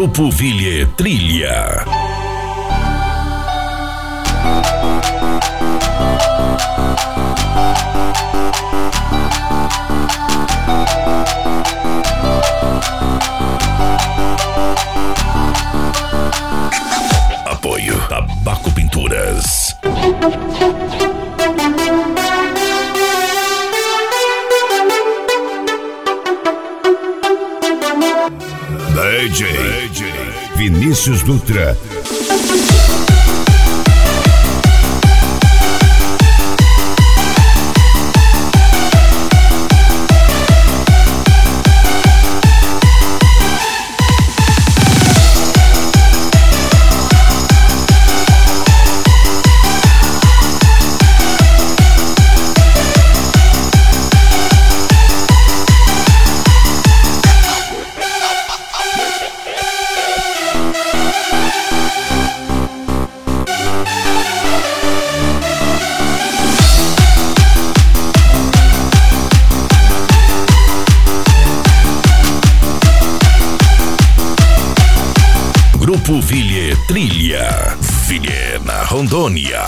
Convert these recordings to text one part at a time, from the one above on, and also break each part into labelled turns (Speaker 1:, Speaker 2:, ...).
Speaker 1: Grupo Ville Trilha. Apoio Tabaco Pinturas. DJ Vinícius Dutra. Grupo Ville Trilha, Ville na Rondônia.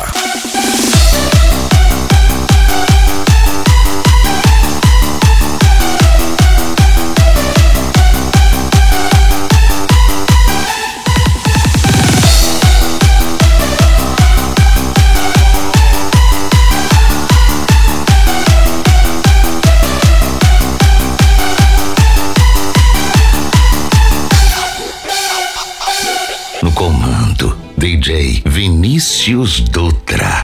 Speaker 1: No comando, DJ Vinícius Dutra.